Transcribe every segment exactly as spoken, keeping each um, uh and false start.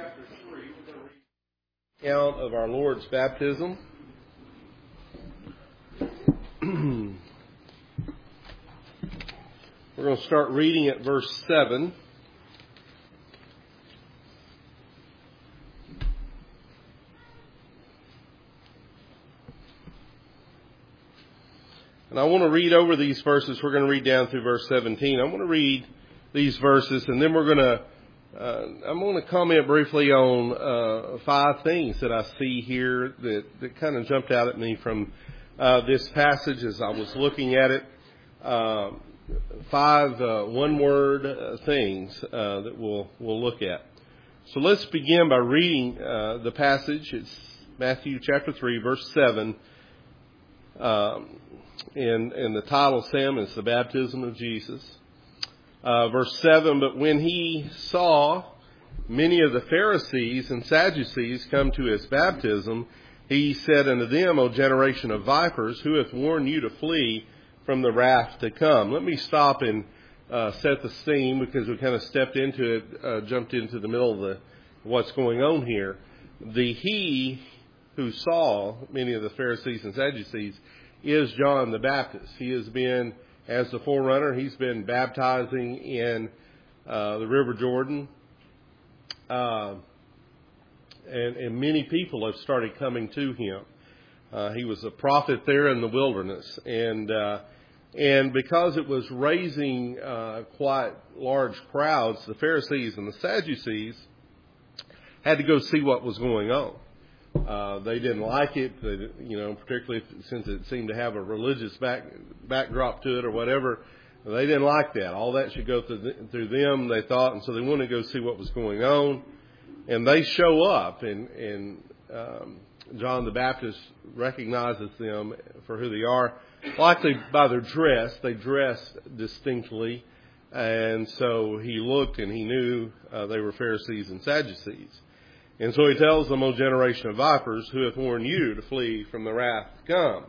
chapter three. We're going to read account of our Lord's baptism. We're going to start reading at verse seven. And I want to read over these verses. We're going to read down through verse seventeen. I want to read these verses, and then we're going to, uh, I'm going to comment briefly on uh, five things that I see here that, that kind of jumped out at me from uh, this passage as I was looking at it. Uh, five uh, one-word uh, things uh, that we'll we'll look at. So let's begin by reading uh, the passage. It's Matthew chapter three, verse seven. Um, and, and the title, Sam, is the baptism of Jesus. Uh, verse seven, but when he saw many of the Pharisees and Sadducees come to his baptism, he said unto them, O generation of vipers, who hath warned you to flee from the wrath to come? Let me stop and uh, set the scene, because we kind of stepped into it, uh, jumped into the middle of the what's going on here. The he who saw many of the Pharisees and Sadducees is John the Baptist. He has been, as the forerunner, he's been baptizing in uh, the River Jordan. Uh, and, and many people have started coming to him. Uh, he was a prophet there in the wilderness. And uh, and because it was raising uh, quite large crowds, the Pharisees and the Sadducees had to go see what was going on. Uh, they didn't like it, they, you know, particularly since it seemed to have a religious back, backdrop to it or whatever. They didn't like that. All that should go through, the, through them, they thought, and so they wanted to go see what was going on. And they show up, and, and um, John the Baptist recognizes them for who they are. Likely by their dress, they dressed distinctly, and so he looked and he knew uh, they were Pharisees and Sadducees. And so he tells them, O generation of vipers, who hath warned you to flee from the wrath to come?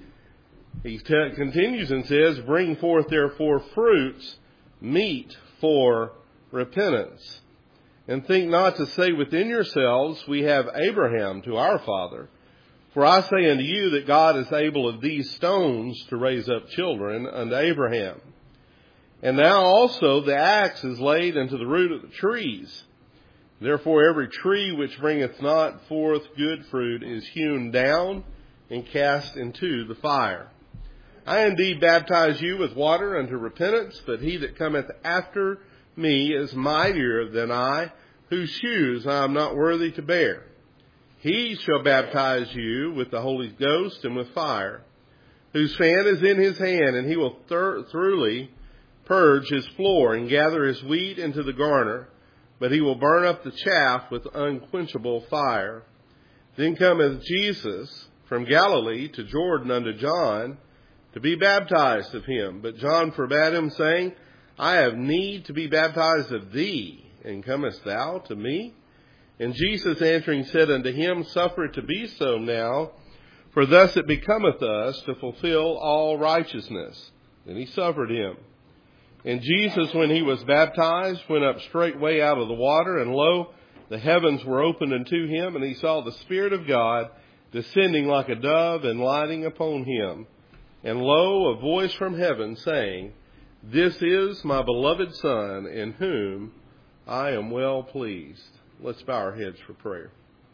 He te- continues and says, bring forth therefore fruits, meet for repentance. And think not to say within yourselves, we have Abraham to our father. For I say unto you that God is able of these stones to raise up children unto Abraham. And now also the axe is laid unto the root of the trees. Therefore every tree which bringeth not forth good fruit is hewn down and cast into the fire. I indeed baptize you with water unto repentance, but he that cometh after me is mightier than I, whose shoes I am not worthy to bear. He shall baptize you with the Holy Ghost and with fire, whose fan is in his hand, and he will thir- thoroughly purge his floor and gather his wheat into the garner, but he will burn up the chaff with unquenchable fire. Then cometh Jesus from Galilee to Jordan unto John to be baptized of him. But John forbade him, saying, I have need to be baptized of thee, and comest thou to me? And Jesus answering said unto him, Suffer it to be so now, for thus it becometh us to fulfill all righteousness. Then he suffered him. And Jesus, when he was baptized, went up straightway out of the water, and lo, the heavens were opened unto him, and he saw the Spirit of God descending like a dove and lighting upon him. And lo, a voice from heaven saying, This is my beloved Son, in whom I am well pleased. Let's bow our heads for prayer.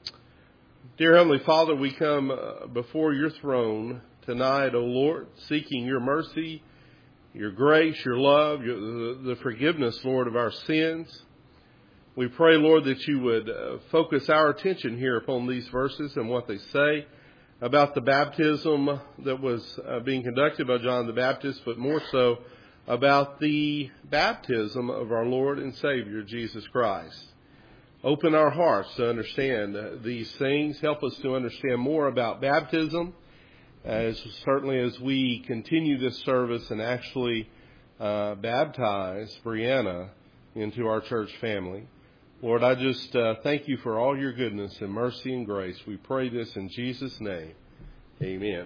Dear Heavenly Father, we come before your throne tonight, O Lord, seeking your mercy, your grace, your love, your, the, the forgiveness, Lord, of our sins. We pray, Lord, that you would uh, focus our attention here upon these verses and what they say about the baptism that was uh, being conducted by John the Baptist, but more so about the baptism of our Lord and Savior, Jesus Christ. Open our hearts to understand uh, these things. Help us to understand more about baptism, as certainly as we continue this service and actually uh, baptize Brianna into our church family. Lord, I just uh, thank you for all your goodness and mercy and grace. We pray this in Jesus' name. Amen.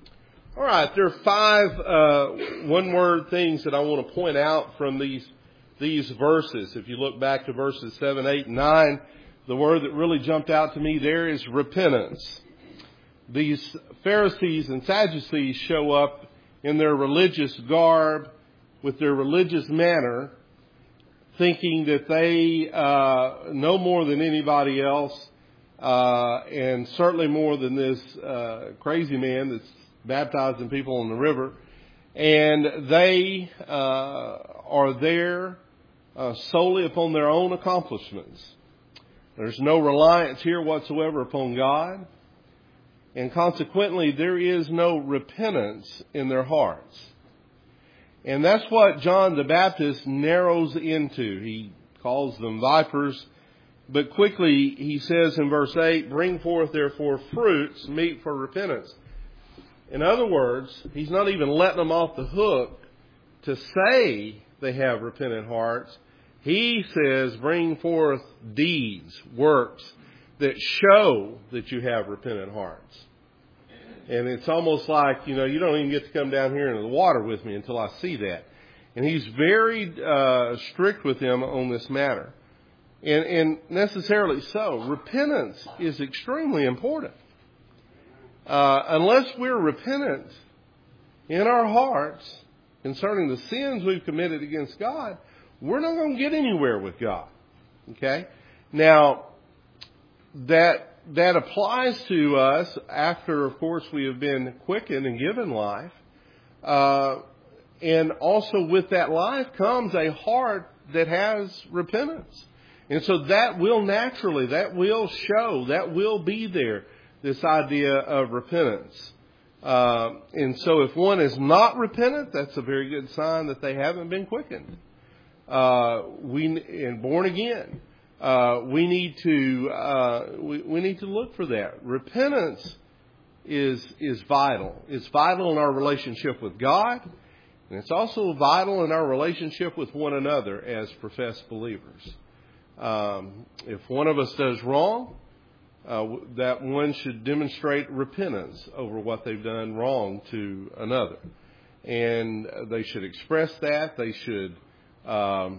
All right, there are five uh, one-word things that I want to point out from these these verses. If you look back to verses seven, eight, and nine, the word that really jumped out to me there is repentance. These Pharisees and Sadducees show up in their religious garb with their religious manner, thinking that they uh, know more than anybody else, uh, and certainly more than this uh, crazy man that's baptizing people in the river. And they uh, are there uh, solely upon their own accomplishments. There's no reliance here whatsoever upon God. And consequently, there is no repentance in their hearts. And that's what John the Baptist narrows into. He calls them vipers. But quickly, he says in verse eight, bring forth therefore fruits meet for repentance. In other words, he's not even letting them off the hook to say they have repentant hearts. He says, bring forth deeds, works, that show that you have repentant hearts. And it's almost like, you know, you don't even get to come down here into the water with me until I see that. And he's very uh, strict with them on this matter. And, and necessarily so. Repentance is extremely important. Uh, unless we're repentant in our hearts concerning the sins we've committed against God, we're not going to get anywhere with God. Okay? Now, that that applies to us after, of course, we have been quickened and given life. Uh, and also with that life comes a heart that has repentance. And so that will naturally, that will show, that will be there, this idea of repentance. Uh, and so if one is not repentant, that's a very good sign that they haven't been quickened. Uh, we and born again. Uh, we need to uh, we, we need to look for that. Repentance is is vital. It's vital in our relationship with God, and it's also vital in our relationship with one another as professed believers. Um, if one of us does wrong, uh, that one should demonstrate repentance over what they've done wrong to another, and they should express that. They should um,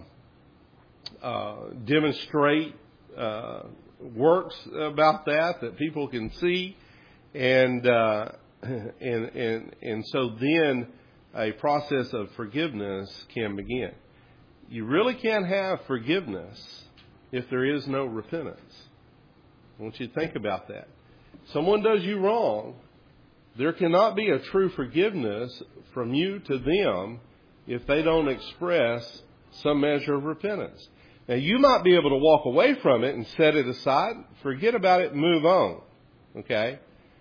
uh, demonstrate uh, works about that that people can see, and uh, and and and so then a process of forgiveness can begin. You really can't have forgiveness if there is no repentance. I want you to think about that. Someone does you wrong, there cannot be a true forgiveness from you to them if they don't express some measure of repentance. Now, you might be able to walk away from it and set it aside, forget about it, and move on. Okay?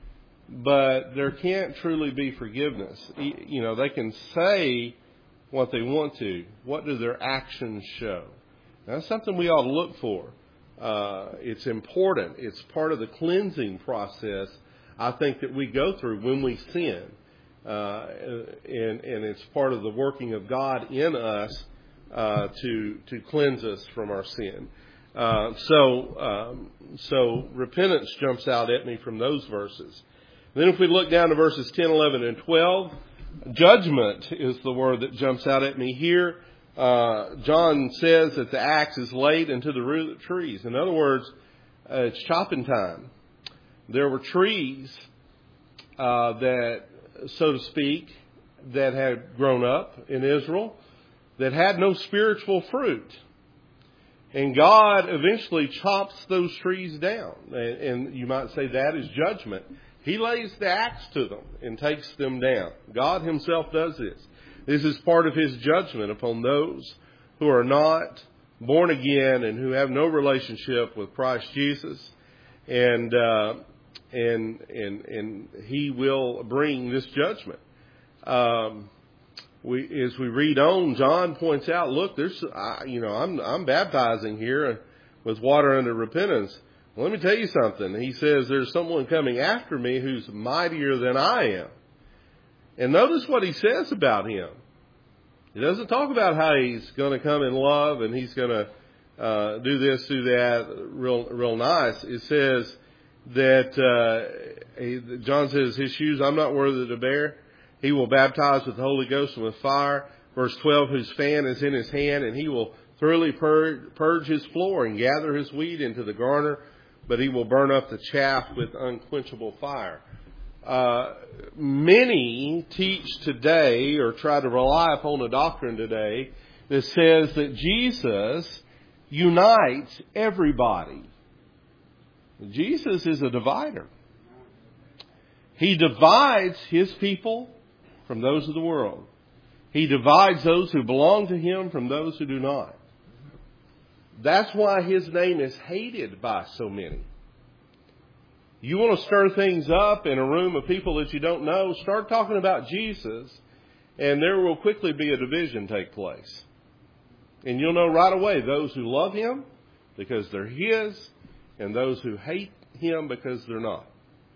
But there can't truly be forgiveness. You know, they can say what they want to. What do their actions show? That's something we ought to look for. Uh, it's important. It's part of the cleansing process, I think, that we go through when we sin. Uh, and, and it's part of the working of God in us uh, to to cleanse us from our sin. Uh, so, um, so repentance jumps out at me from those verses. Then if we look down to verses ten, eleven, and twelve, judgment is the word that jumps out at me here. Uh, John says that the axe is laid into the root of the trees. In other words, uh, it's chopping time. There were trees uh, that, so to speak, that had grown up in Israel that had no spiritual fruit. And God eventually chops those trees down. And, and you might say that is judgment. He lays the axe to them and takes them down. God himself does this. This is part of his judgment upon those who are not born again and who have no relationship with Christ Jesus. And uh, and and and he will bring this judgment. Um, we, as we read on, John points out, look, there's, uh, you know, I'm I'm baptizing here with water unto repentance. Well, let me tell you something. He says there's someone coming after me who's mightier than I am. And notice what he says about him. He doesn't talk about how he's going to come in love and he's going to uh, do this, do that, real, real nice. It says that uh, he, John says, his shoes I'm not worthy to bear. He will baptize with the Holy Ghost and with fire. Verse twelve, whose fan is in his hand, and he will thoroughly purge his floor and gather his wheat into the garner, but he will burn up the chaff with unquenchable fire. Uh, many teach today or try to rely upon a doctrine today that says that Jesus unites everybody. Jesus is a divider. He divides his people from those of the world. He divides those who belong to him from those who do not. That's why his name is hated by so many. You want to stir things up in a room of people that you don't know, start talking about Jesus, and there will quickly be a division take place. And you'll know right away those who love him because they're his, and those who hate him because they're not.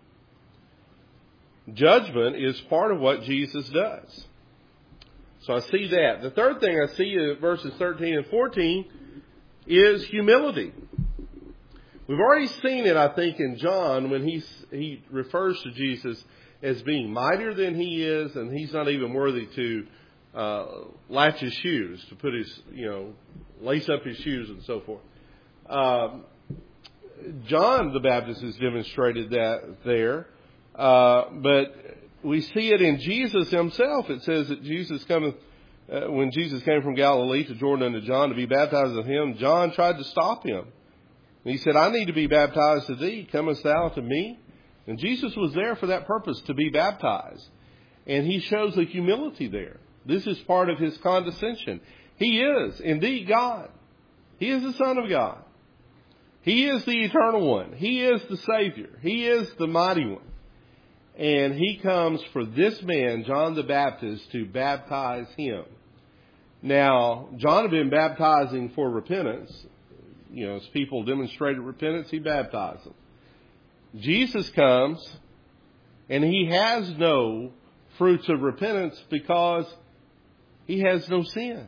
Judgment is part of what Jesus does. So I see that. The third thing I see in verses thirteen and fourteen is humility. We've already seen it, I think, in John when he he refers to Jesus as being mightier than he is, and he's not even worthy to uh, latch his shoes, to put his, you know, lace up his shoes and so forth. Um, John the Baptist has demonstrated that there, uh, but we see it in Jesus himself. It says that Jesus cometh, uh, when Jesus came from Galilee to Jordan unto John to be baptized of him, John tried to stop him. And he said, I need to be baptized of thee. Comest thou to me? And Jesus was there for that purpose, to be baptized. And he shows the humility there. This is part of his condescension. He is indeed God. He is the Son of God. He is the eternal one. He is the Savior. He is the mighty one. And he comes for this man, John the Baptist, to baptize him. Now, John had been baptizing for repentance. You know, as people demonstrated repentance, he baptized them. Jesus comes, and he has no fruits of repentance because he has no sin.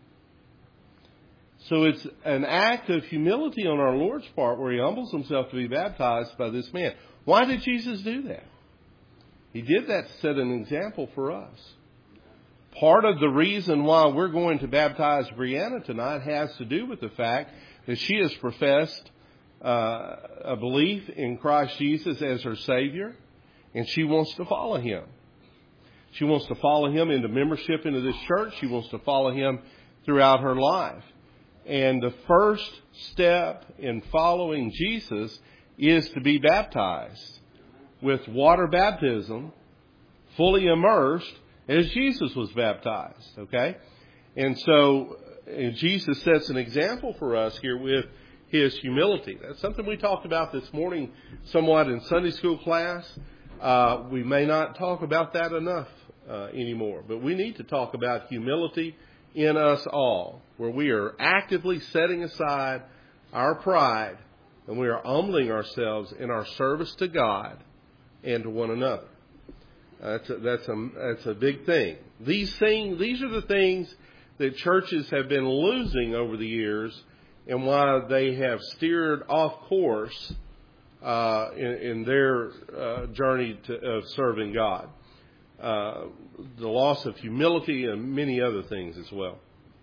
So it's an act of humility on our Lord's part where he humbles himself to be baptized by this man. Why did Jesus do that? He did that to set an example for us. Part of the reason why we're going to baptize Brianna tonight has to do with the fact that she has professed uh, a belief in Christ Jesus as her Savior, and she wants to follow him. She wants to follow him into membership into this church. She wants to follow him throughout her life. And the first step in following Jesus is to be baptized with water baptism, fully immersed, as Jesus was baptized. Okay? And so and Jesus sets an example for us here with his humility. That's something we talked about this morning somewhat in Sunday school class. Uh, we may not talk about that enough uh, anymore, but we need to talk about humility in us all, where we are actively setting aside our pride and we are humbling ourselves in our service to God and to one another. Uh, that's a, that's a that's a big thing. These things, these are the things that churches have been losing over the years, and why they have steered off course uh, in, in their uh, journey to, of serving God. Uh, the loss of humility and many other things as well.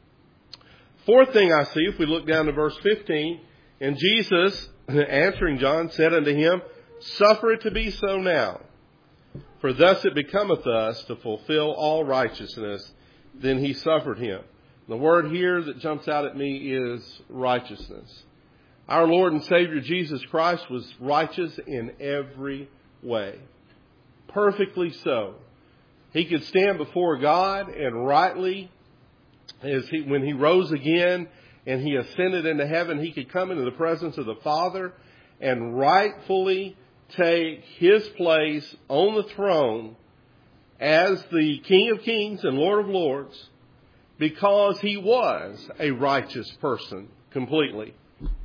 Fourth thing I see, if we look down to verse fifteen, and Jesus, answering John, said unto him, Suffer it to be so now, for thus it becometh us to fulfill all righteousness. Then he suffered him. The word here that jumps out at me is righteousness. Our Lord and Savior Jesus Christ was righteous in every way. Perfectly so. He could stand before God and rightly, as he, when he rose again and he ascended into heaven, he could come into the presence of the Father and rightfully take his place on the throne as the King of Kings and Lord of Lords, because he was a righteous person completely.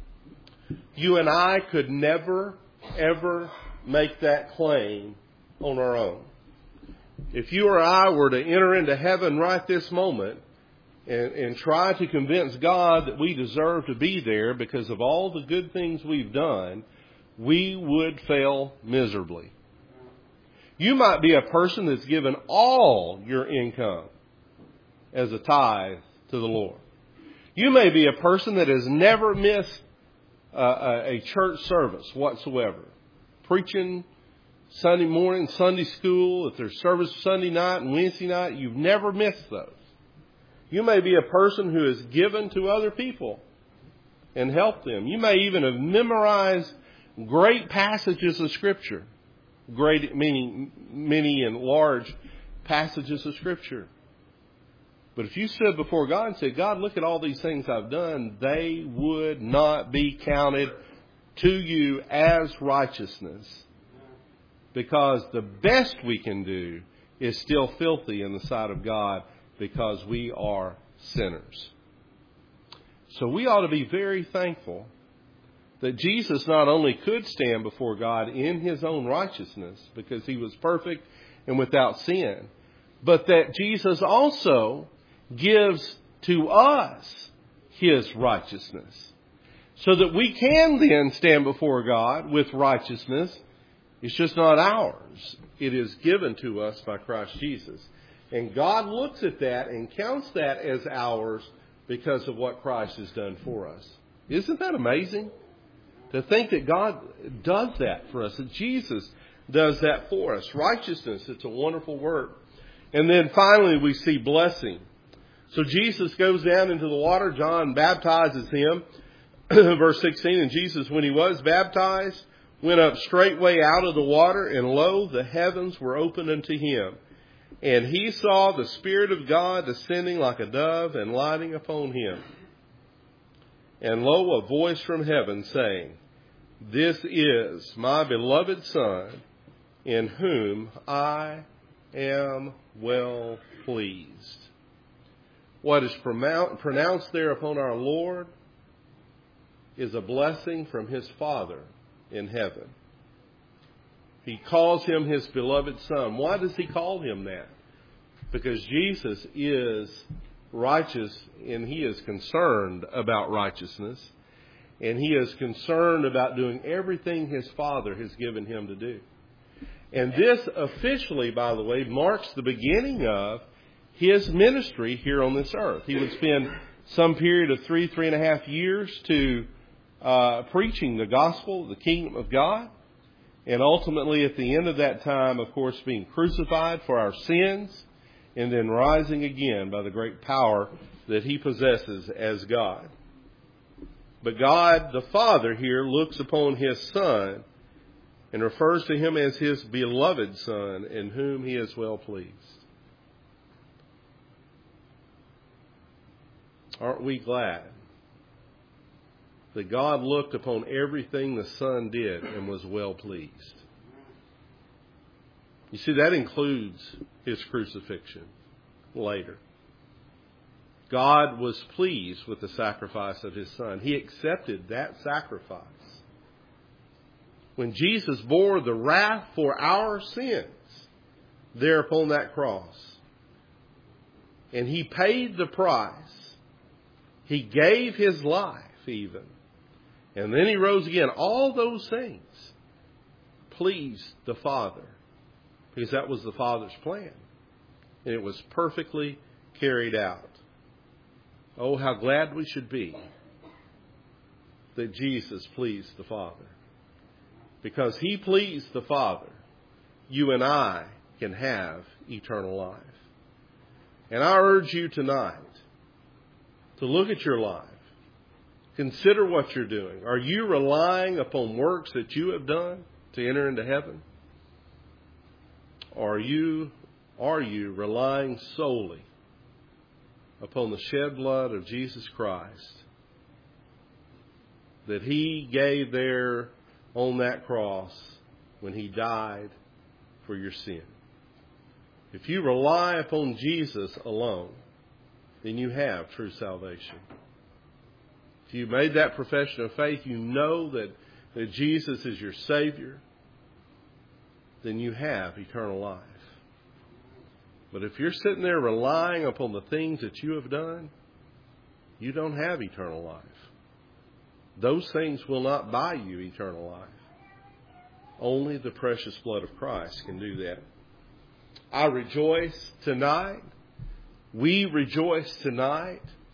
You and I could never, ever make that claim on our own. If you or I were to enter into heaven right this moment and, and try to convince God that we deserve to be there because of all the good things we've done, we would fail miserably. You might be a person that's given all your income as a tithe to the Lord. You may be a person that has never missed uh, a church service whatsoever. Preaching Sunday morning, Sunday school, if there's service Sunday night and Wednesday night, you've never missed those. You may be a person who has given to other people and helped them. You may even have memorized great passages of Scripture. Great, meaning many and large passages of Scripture. But if you stood before God and said, God, look at all these things I've done, they would not be counted to you as righteousness. Because the best we can do is still filthy in the sight of God because we are sinners. So we ought to be very thankful that Jesus not only could stand before God in his own righteousness because he was perfect and without sin, but that Jesus also gives to us his righteousness so that we can then stand before God with righteousness. It's just not ours. It is given to us by Christ Jesus. And God looks at that and counts that as ours because of what Christ has done for us. Isn't that amazing? To think that God does that for us, that Jesus does that for us. Righteousness, it's a wonderful word. And then finally we see blessing. So Jesus goes down into the water. John baptizes him. Verse sixteen, and Jesus, when he was baptized, went up straightway out of the water, and lo, the heavens were opened unto him. And he saw the Spirit of God descending like a dove and lighting upon him. And lo, a voice from heaven saying, This is my beloved Son, in whom I am well pleased. What is pronounced there upon our Lord is a blessing from his Father in heaven. He calls him his beloved Son. Why does he call him that? Because Jesus is righteous and he is concerned about righteousness. And he is concerned about doing everything his Father has given him to do. And this officially, by the way, marks the beginning of his ministry here on this earth. He would spend some period of three, three and a half years to uh, preaching the gospel, the kingdom of God. And ultimately, at the end of that time, of course, being crucified for our sins and then rising again by the great power that he possesses as God. But God, the Father here, looks upon his Son and refers to him as his beloved Son, in whom he is well pleased. Aren't we glad that God looked upon everything the Son did and was well pleased? You see, that includes his crucifixion later. God was pleased with the sacrifice of his Son. He accepted that sacrifice. When Jesus bore the wrath for our sins there upon that cross, and he paid the price, he gave his life even, and then he rose again. All those things pleased the Father, because that was the Father's plan, and it was perfectly carried out. Oh, how glad we should be that Jesus pleased the Father. Because he pleased the Father, you and I can have eternal life. And I urge you tonight to look at your life. Consider what you're doing. Are you relying upon works that you have done to enter into heaven? Or are you, are you relying solely upon the shed blood of Jesus Christ that he gave there on that cross when he died for your sin? If you rely upon Jesus alone, then you have true salvation. If you made that profession of faith, you know that, that Jesus is your Savior, then you have eternal life. But if you're sitting there relying upon the things that you have done, you don't have eternal life. Those things will not buy you eternal life. Only the precious blood of Christ can do that. I rejoice tonight. We rejoice tonight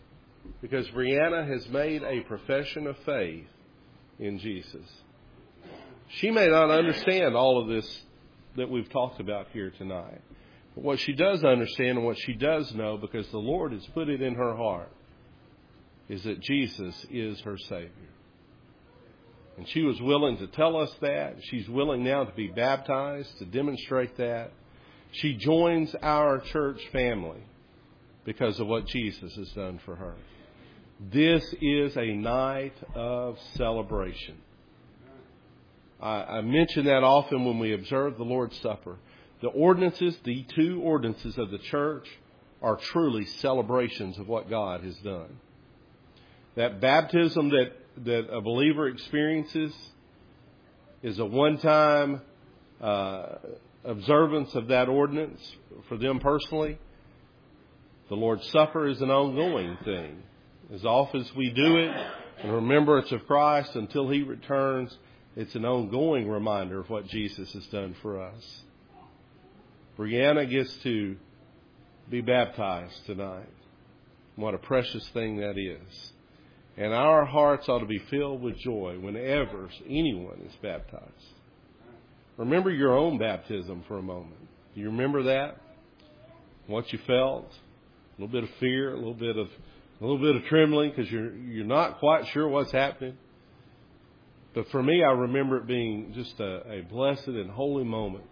because Brianna has made a profession of faith in Jesus. She may not understand all of this that we've talked about here tonight. But what she does understand and what she does know, because the Lord has put it in her heart, is that Jesus is her Savior. And she was willing to tell us that. She's willing now to be baptized to demonstrate that. She joins our church family because of what Jesus has done for her. This is a night of celebration. I, I mention that often when we observe the Lord's Supper. The ordinances, the two ordinances of the church, are truly celebrations of what God has done. That baptism that, that a believer experiences is a one-time uh, observance of that ordinance for them personally. The Lord's Supper is an ongoing thing. As often as we do it in remembrance of Christ until He returns, it's an ongoing reminder of what Jesus has done for us. Brianna gets to be baptized tonight. What a precious thing that is. And our hearts ought to be filled with joy whenever anyone is baptized. Remember your own baptism for a moment. Do you remember that? What you felt? A little bit of fear, a little bit of a little bit of trembling because you're you're not quite sure what's happening. But for me, I remember it being just a, a blessed and holy moment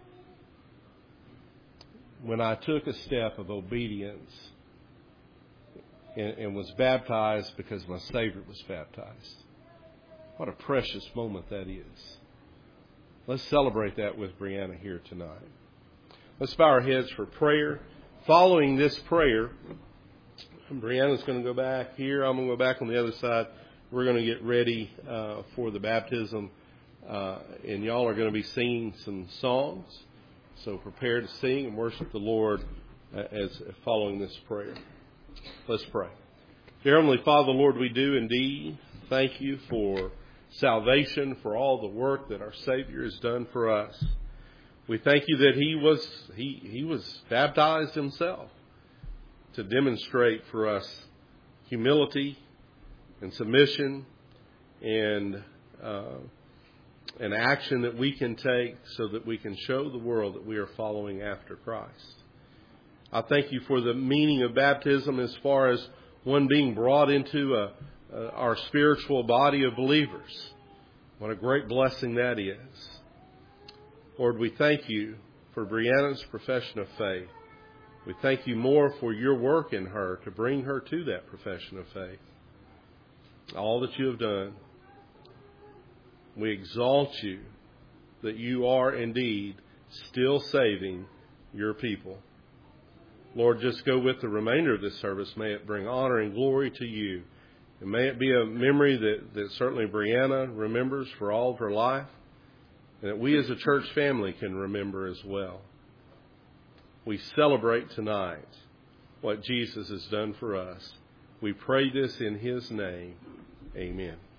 when I took a step of obedience and, and was baptized because my Savior was baptized. What a precious moment that is. Let's celebrate that with Brianna here tonight. Let's bow our heads for prayer. Following this prayer, Brianna's going to go back here. I'm going to go back on the other side. We're going to get ready uh, for the baptism. Uh, and y'all are going to be singing some songs. So prepare to sing and worship the Lord as following this prayer. Let's pray. Dear Heavenly Father, Lord, we do indeed thank you for salvation, for all the work that our Savior has done for us. We thank you that He was He He was baptized Himself to demonstrate for us humility and submission and uh, an action that we can take so that we can show the world that we are following after Christ. I thank you for the meaning of baptism as far as one being brought into a, a, our spiritual body of believers. What a great blessing that is. Lord, we thank you for Brianna's profession of faith. We thank you more for your work in her to bring her to that profession of faith. All that you have done. We exalt you that you are indeed still saving your people. Lord, just go with the remainder of this service. May it bring honor and glory to you. And may it be a memory that, that certainly Brianna remembers for all of her life. And that we as a church family can remember as well. We celebrate tonight what Jesus has done for us. We pray this in His name. Amen.